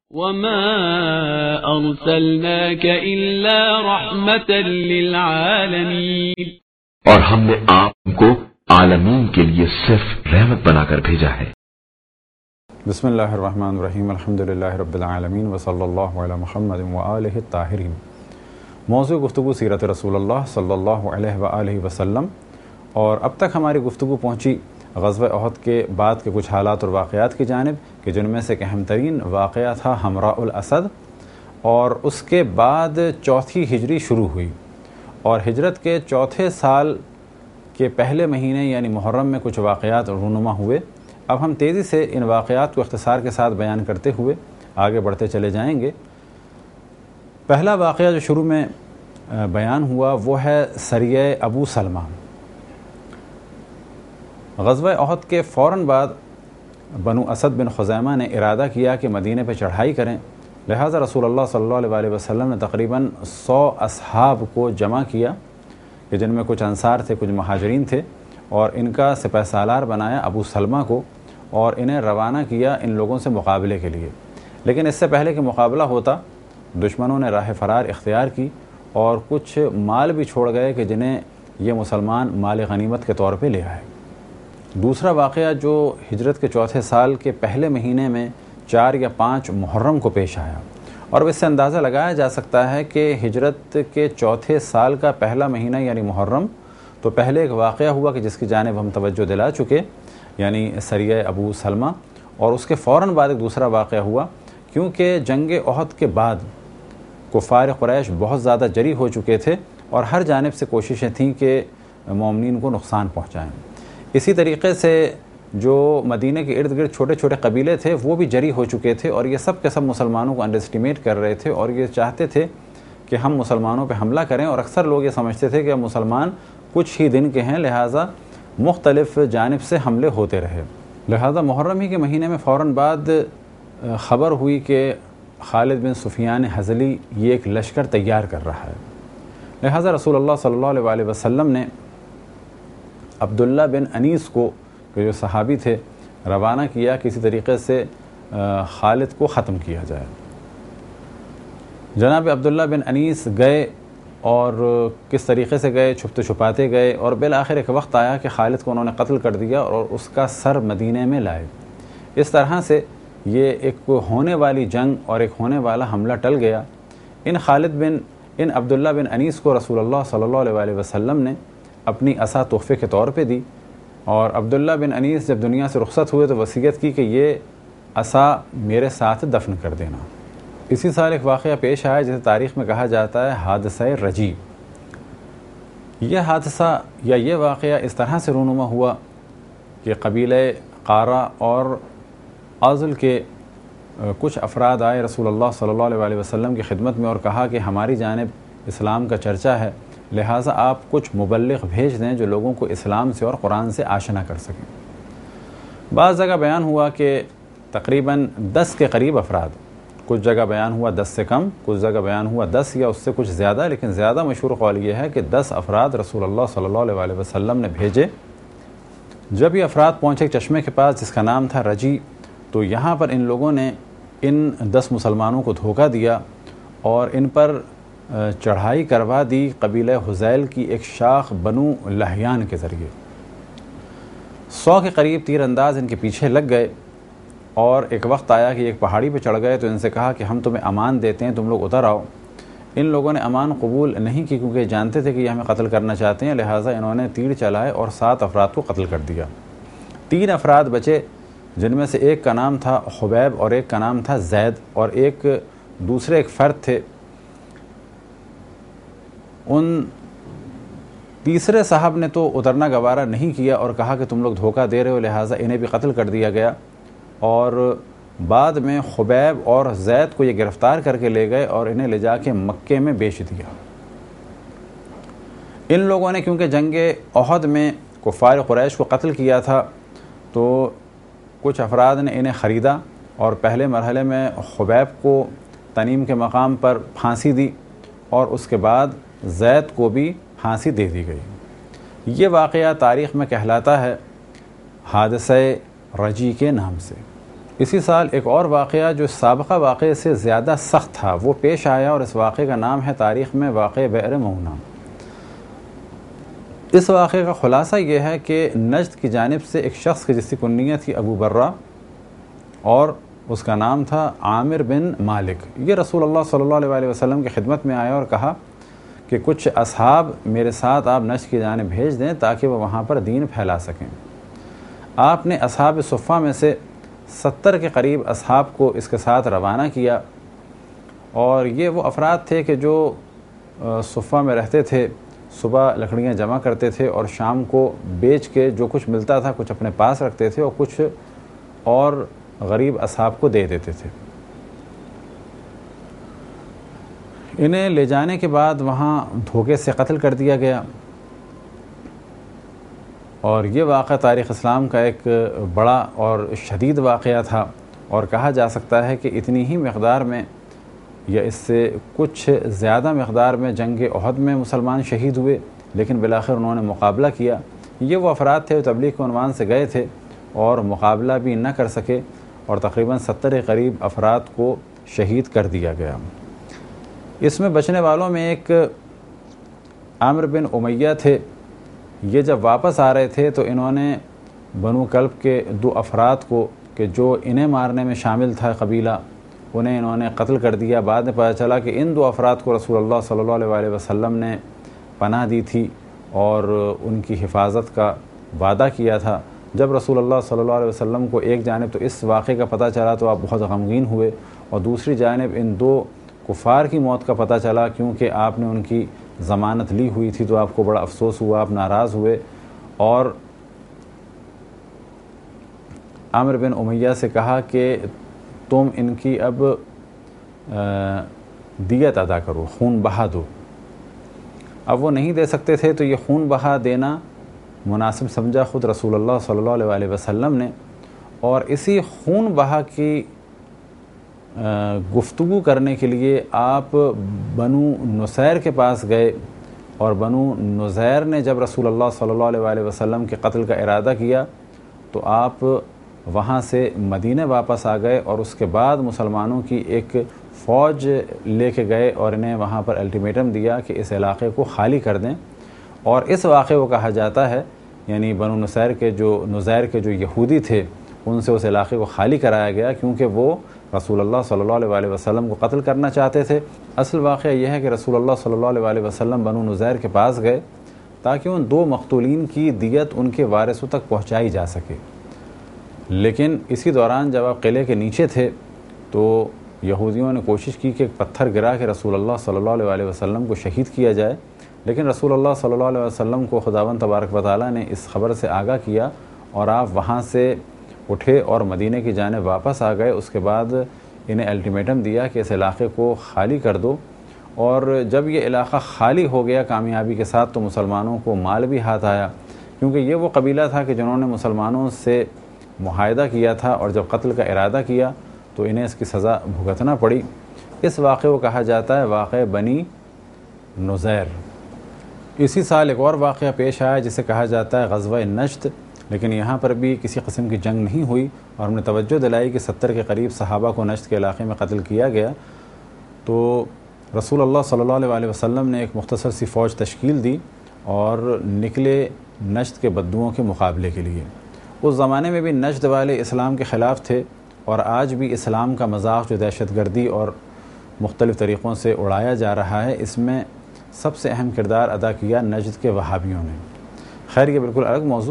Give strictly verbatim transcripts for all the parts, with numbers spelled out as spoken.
وما أرسلناك إلا رحمة للعالمين، اور ہم نے آپ کو عالمین کے لیے صرف رحمت بنا کر بھیجا ہے۔ بسم اللہ الرحمن الرحیم، الحمدللہ رب العالمین، وصلی اللہ علی محمد وآلہ الطاہرین۔ موضوع گفتگو سیرت رسول اللہ صلی اللہ علیہ وآلہ وسلم، اور اب تک ہماری گفتگو پہنچی غزوہ احد کے بعد کے کچھ حالات اور واقعات کی جانب، کہ جن میں سے ایک اہم ترین واقعہ تھا حمراء الاسد، اور اس کے بعد چوتھی ہجری شروع ہوئی، اور ہجرت کے چوتھے سال کے پہلے مہینے یعنی محرم میں کچھ واقعات رونما ہوئے۔ اب ہم تیزی سے ان واقعات کو اختصار کے ساتھ بیان کرتے ہوئے آگے بڑھتے چلے جائیں گے۔ پہلا واقعہ جو شروع میں بیان ہوا وہ ہے سریہ ابو سلمہ۔ غزوہ احد کے فوراً بعد بنو اسد بن خزیمہ نے ارادہ کیا کہ مدینے پہ چڑھائی کریں، لہٰذا رسول اللہ صلی اللہ علیہ وسلم نے تقریباً سو اصحاب کو جمع کیا، کہ جن میں کچھ انصار تھے، کچھ مہاجرین تھے، اور ان کا سپہ سالار بنایا ابو سلمہ کو، اور انہیں روانہ کیا ان لوگوں سے مقابلے کے لیے۔ لیکن اس سے پہلے کہ مقابلہ ہوتا، دشمنوں نے راہ فرار اختیار کی اور کچھ مال بھی چھوڑ گئے کہ جنہیں یہ مسلمان مال غنیمت کے طور پہ لے آئے۔ دوسرا واقعہ جو ہجرت کے چوتھے سال کے پہلے مہینے میں چار یا پانچ محرم کو پیش آیا، اور اس سے اندازہ لگایا جا سکتا ہے کہ ہجرت کے چوتھے سال کا پہلا مہینہ یعنی محرم تو پہلے ایک واقعہ ہوا کہ جس کی جانب ہم توجہ دلا چکے، یعنی سریہ ابو سلمہ، اور اس کے فوراً بعد ایک دوسرا واقعہ ہوا، کیونکہ جنگ احد کے بعد کفار قریش بہت زیادہ جری ہو چکے تھے اور ہر جانب سے کوششیں تھیں کہ مومنین کو نقصان پہنچائیں۔ اسی طریقے سے جو مدینہ کے ارد گرد چھوٹے چھوٹے قبیلے تھے وہ بھی جری ہو چکے تھے، اور یہ سب کے سب مسلمانوں کو انڈر اسٹیمیٹ کر رہے تھے، اور یہ چاہتے تھے کہ ہم مسلمانوں پہ حملہ کریں، اور اکثر لوگ یہ سمجھتے تھے کہ مسلمان کچھ ہی دن کے ہیں، لہٰذا مختلف جانب سے حملے ہوتے رہے۔ لہٰذا محرم ہی کے مہینے میں فوراً بعد خبر ہوئی کہ خالد بن سفیان ہذلی یہ ایک لشکر تیار کر رہا ہے، لہٰذا رسول اللہ صلی اللہ علیہ وآلہ وسلم نے عبداللہ بن انیس کو، کہ جو صحابی تھے، روانہ کیا کسی طریقے سے خالد کو ختم کیا جائے۔ جناب عبداللہ بن انیس گئے، اور کس طریقے سے گئے، چھپتے چھپاتے گئے، اور بالآخر ایک وقت آیا کہ خالد کو انہوں نے قتل کر دیا اور اس کا سر مدینے میں لائے۔ اس طرح سے یہ ایک ہونے والی جنگ اور ایک ہونے والا حملہ ٹل گیا۔ ان خالد بن ان عبداللہ بن انیس کو رسول اللہ صلی اللہ علیہ وآلہ وسلم نے اپنی عصا تحفے کے طور پہ دی، اور عبداللہ بن انیس جب دنیا سے رخصت ہوئے تو وصیت کی کہ یہ عصا میرے ساتھ دفن کر دینا۔ اسی سال ایک واقعہ پیش آیا جسے تاریخ میں کہا جاتا ہے حادثہ رجی۔ یہ حادثہ یا یہ واقعہ اس طرح سے رونما ہوا کہ قبیلہ قارہ اور عزل کے کچھ افراد آئے رسول اللہ صلی اللہ علیہ وآلہ وسلم کی خدمت میں اور کہا کہ ہماری جانب اسلام کا چرچا ہے، لہٰذا آپ کچھ مبلغ بھیج دیں جو لوگوں کو اسلام سے اور قرآن سے آشنا کر سکیں۔ بعض جگہ بیان ہوا کہ تقریباً دس کے قریب افراد، کچھ جگہ بیان ہوا دس سے کم، کچھ جگہ بیان ہوا دس یا اس سے کچھ زیادہ، لیکن زیادہ مشہور قول یہ ہے کہ دس افراد رسول اللہ صلی اللہ علیہ وآلہ وسلم نے بھیجے۔ جب یہ افراد پہنچے چشمے کے پاس جس کا نام تھا رجی، تو یہاں پر ان لوگوں نے ان دس مسلمانوں کو دھوکہ دیا اور ان پر چڑھائی کروا دی قبیلہ حذیل کی ایک شاخ بنو لہیان کے ذریعے۔ سو کے قریب تیر انداز ان کے پیچھے لگ گئے، اور ایک وقت آیا کہ ایک پہاڑی پہ چڑھ گئے تو ان سے کہا کہ ہم تمہیں امان دیتے ہیں، تم لوگ اتر آؤ۔ ان لوگوں نے امان قبول نہیں کی کیونکہ جانتے تھے کہ یہ ہمیں قتل کرنا چاہتے ہیں، لہٰذا انہوں نے تیر چلائے اور سات افراد کو قتل کر دیا۔ تین افراد بچے، جن میں سے ایک کا نام تھا خبیب اور ایک کا نام تھا زید، اور ایک دوسرے ایک فرد تھے۔ ان تیسرے صاحب نے تو اترنا گوارہ نہیں کیا اور کہا کہ تم لوگ دھوکہ دے رہے ہو، لہٰذا انہیں بھی قتل کر دیا گیا، اور بعد میں خبیب اور زید کو یہ گرفتار کر کے لے گئے اور انہیں لے جا کے مکے میں بیچ دیا۔ ان لوگوں نے کیونکہ جنگ احد میں کفار قریش کو قتل کیا تھا تو کچھ افراد نے انہیں خریدا، اور پہلے مرحلے میں خبیب کو تنیم کے مقام پر پھانسی دی، اور اس کے بعد زید کو بھی پھانسی دے دی گئی۔ یہ واقعہ تاریخ میں کہلاتا ہے حادثہ رجی کے نام سے، اسی سال ایک اور واقعہ جو سابقہ واقعے سے زیادہ سخت تھا وہ پیش آیا، اور اس واقعے کا نام ہے تاریخ میں واقعہ بئر معونہ۔ اس واقعے کا خلاصہ یہ ہے کہ نجد کی جانب سے ایک شخص کی جس کی کنیت تھی ابو برہ اور اس کا نام تھا عامر بن مالک، یہ رسول اللہ صلی اللہ علیہ وسلم کی خدمت میں آیا اور کہا کہ کچھ اصحاب میرے ساتھ آپ نجد کی جانب بھیج دیں تاکہ وہ وہاں پر دین پھیلا سکیں۔ آپ نے اصحاب صفہ میں سے ستر کے قریب اصحاب کو اس کے ساتھ روانہ کیا، اور یہ وہ افراد تھے کہ جو صفہ میں رہتے تھے، صبح لکڑیاں جمع کرتے تھے اور شام کو بیچ کے جو کچھ ملتا تھا کچھ اپنے پاس رکھتے تھے اور کچھ اور غریب اصحاب کو دے دیتے تھے۔ انہیں لے جانے کے بعد وہاں دھوکے سے قتل کر دیا گیا، اور یہ واقعہ تاریخ اسلام کا ایک بڑا اور شدید واقعہ تھا، اور کہا جا سکتا ہے کہ اتنی ہی مقدار میں یا اس سے کچھ زیادہ مقدار میں جنگ احد میں مسلمان شہید ہوئے، لیکن بالآخر انہوں نے مقابلہ کیا۔ یہ وہ افراد تھے جو تبلیغ کے عنوان سے گئے تھے اور مقابلہ بھی نہ کر سکے، اور تقریباً ستر کے قریب افراد کو شہید کر دیا گیا۔ اس میں بچنے والوں میں ایک عامر بن امیہ تھے۔ یہ جب واپس آ رہے تھے تو انہوں نے بنو کلب کے دو افراد کو کہ جو انہیں مارنے میں شامل تھا قبیلہ، انہیں انہوں نے قتل کر دیا۔ بعد میں پتہ چلا کہ ان دو افراد کو رسول اللہ صلی اللہ علیہ وسلم نے پناہ دی تھی اور ان کی حفاظت کا وعدہ کیا تھا۔ جب رسول اللہ صلی اللہ علیہ وسلم کو ایک جانب تو اس واقعے کا پتہ چلا تو آپ بہت غمگین ہوئے، اور دوسری جانب ان دو کفار کی موت کا پتہ چلا، کیونکہ آپ نے ان کی ضمانت لی ہوئی تھی تو آپ کو بڑا افسوس ہوا، آپ ناراض ہوئے، اور عامر بن امیہ سے کہا کہ تم ان کی اب دیت ادا کرو، خون بہا دو۔ اب وہ نہیں دے سکتے تھے تو یہ خون بہا دینا مناسب سمجھا خود رسول اللہ صلی اللہ علیہ وسلم نے، اور اسی خون بہا کی گفتگو کرنے کے لیے آپ بنو نصیر کے پاس گئے، اور بنو نصیر نے جب رسول اللہ صلی اللہ علیہ وسلم کے قتل کا ارادہ کیا تو آپ وہاں سے مدینہ واپس آ گئے، اور اس کے بعد مسلمانوں کی ایک فوج لے کے گئے اور انہیں وہاں پر الٹیمیٹم دیا کہ اس علاقے کو خالی کر دیں۔ اور اس واقعے کو کہا جاتا ہے، یعنی بنو نصیر کے جو نزیر کے جو یہودی تھے ان سے اس علاقے کو خالی کرایا گیا، کیونکہ وہ رسول اللہ صلی اللہ علیہ وسلم کو قتل کرنا چاہتے تھے۔ اصل واقعہ یہ ہے کہ رسول اللہ صلی اللہ علیہ وسلم بنو نزیر کے پاس گئے تاکہ ان دو مقتولین کی دیت ان کے وارثوں تک پہنچائی جا سکے، لیکن اسی دوران جب آپ قلعے کے نیچے تھے تو یہودیوں نے کوشش کی کہ ایک پتھر گرا کے رسول اللہ صلی اللہ علیہ وسلم کو شہید کیا جائے، لیکن رسول اللہ صلی اللہ علیہ وسلم کو خداوند تبارک و تعالیٰ نے اس خبر سے آگاہ کیا، اور آپ وہاں سے اٹھے اور مدینہ کی جانب واپس آ گئے۔ اس کے بعد انہیں الٹیمیٹم دیا کہ اس علاقے کو خالی کر دو، اور جب یہ علاقہ خالی ہو گیا کامیابی کے ساتھ تو مسلمانوں کو مال بھی ہاتھ آیا، کیونکہ یہ وہ قبیلہ تھا کہ جنہوں نے مسلمانوں سے معاہدہ کیا تھا، اور جب قتل کا ارادہ کیا تو انہیں اس کی سزا بھگتنا پڑی۔ اس واقعے کو کہا جاتا ہے واقعہ بنی نزیر۔ اسی سال ایک اور واقعہ پیش آیا جسے کہا جاتا ہے غزوہ نجد، لیکن یہاں پر بھی کسی قسم کی جنگ نہیں ہوئی، اور ہم نے توجہ دلائی کہ ستر کے قریب صحابہ کو نجد کے علاقے میں قتل کیا گیا۔ تو رسول اللہ صلی اللہ علیہ وسلم نے ایک مختصر سی فوج تشکیل دی اور نکلے نجد کے بدوؤں کے مقابلے کے لیے۔ اس زمانے میں بھی نجد والے اسلام کے خلاف تھے، اور آج بھی اسلام کا مذاق جو دہشت گردی اور مختلف طریقوں سے اڑایا جا رہا ہے، اس میں سب سے اہم کردار ادا کیا نجد کے وہابیوں نے۔ خیر یہ بالکل الگ موضوع۔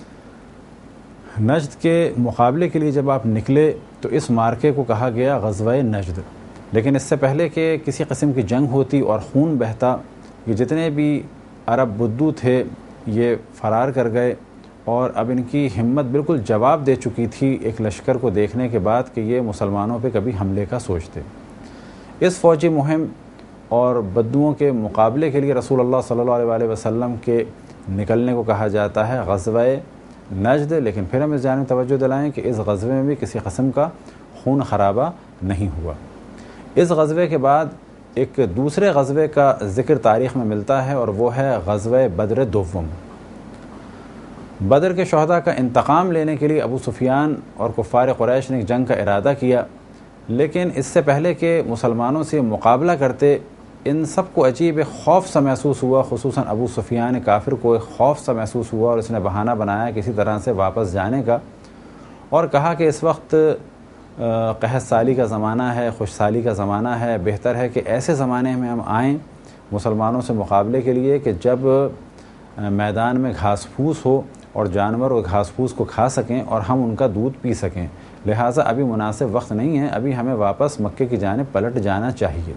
نجد کے مقابلے کے لیے جب آپ نکلے تو اس مارکے کو کہا گیا غزوہ نجد، لیکن اس سے پہلے کہ کسی قسم کی جنگ ہوتی اور خون بہتا، یہ جتنے بھی عرب بدو تھے یہ فرار کر گئے، اور اب ان کی ہمت بالکل جواب دے چکی تھی ایک لشکر کو دیکھنے کے بعد کہ یہ مسلمانوں پہ کبھی حملے کا سوچتے۔ اس فوجی مہم اور بدوؤں کے مقابلے کے لیے رسول اللہ صلی اللہ علیہ وسلم کے نکلنے کو کہا جاتا ہے غزوہ نجد، لیکن پھر ہم اس جانب توجہ دلائیں کہ اس غزوے میں بھی کسی قسم کا خون خرابہ نہیں ہوا۔ اس غزوے کے بعد ایک دوسرے غزوے کا ذکر تاریخ میں ملتا ہے، اور وہ ہے غزوہ بدر دوم۔ بدر کے شہداء کا انتقام لینے کے لیے ابو سفیان اور کفار قریش نے ایک جنگ کا ارادہ کیا، لیکن اس سے پہلے کہ مسلمانوں سے مقابلہ کرتے ان سب کو عجیب ایک خوف سا محسوس ہوا، خصوصاً ابو سفیان کافر کو ایک خوف سا محسوس ہوا، اور اس نے بہانہ بنایا کسی طرح سے واپس جانے کا، اور کہا کہ اس وقت قحط سالی کا زمانہ ہے، خوش سالی کا زمانہ ہے، بہتر ہے کہ ایسے زمانے میں ہم آئیں مسلمانوں سے مقابلے کے لیے کہ جب میدان میں گھاس پھوس ہو اور جانور وہ گھاس پھوس کو کھا سکیں اور ہم ان کا دودھ پی سکیں، لہٰذا ابھی مناسب وقت نہیں ہے، ابھی ہمیں واپس مکے کی جانب پلٹ جانا چاہیے۔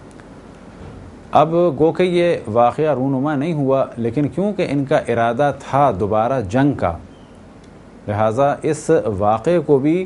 اب گو کہ یہ واقعہ رونما نہیں ہوا، لیکن کیونکہ ان کا ارادہ تھا دوبارہ جنگ کا، لہٰذا اس واقعے کو بھی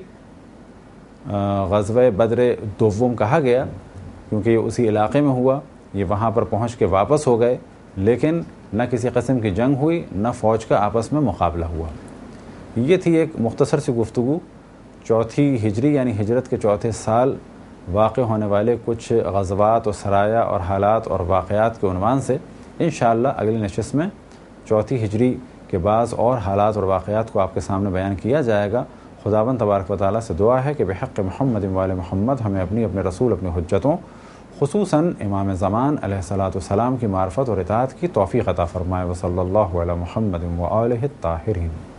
غزوہ بدر دوم کہا گیا، کیونکہ یہ اسی علاقے میں ہوا، یہ وہاں پر پہنچ کے واپس ہو گئے، لیکن نہ کسی قسم کی جنگ ہوئی، نہ فوج کا آپس میں مقابلہ ہوا۔ یہ تھی ایک مختصر سی گفتگو چوتھی ہجری یعنی ہجرت کے چوتھے سال واقع ہونے والے کچھ غزوات و سرایا اور حالات اور واقعات کے عنوان سے۔ انشاءاللہ اگلی نشست میں چوتھی ہجری کے بعض اور حالات اور واقعات کو آپ کے سامنے بیان کیا جائے گا۔ خداوند تبارک و تعالیٰ سے دعا ہے کہ بحق محمد وآل محمد ہمیں اپنی اپنے رسول اپنی حجتوں خصوصاً امام زمان علیہ الصلاۃ والسلام کی معرفت اور اطاعت کی توفیق عطا فرمائے۔ وصلی اللہ علی محمد وآلہ الطاہرین۔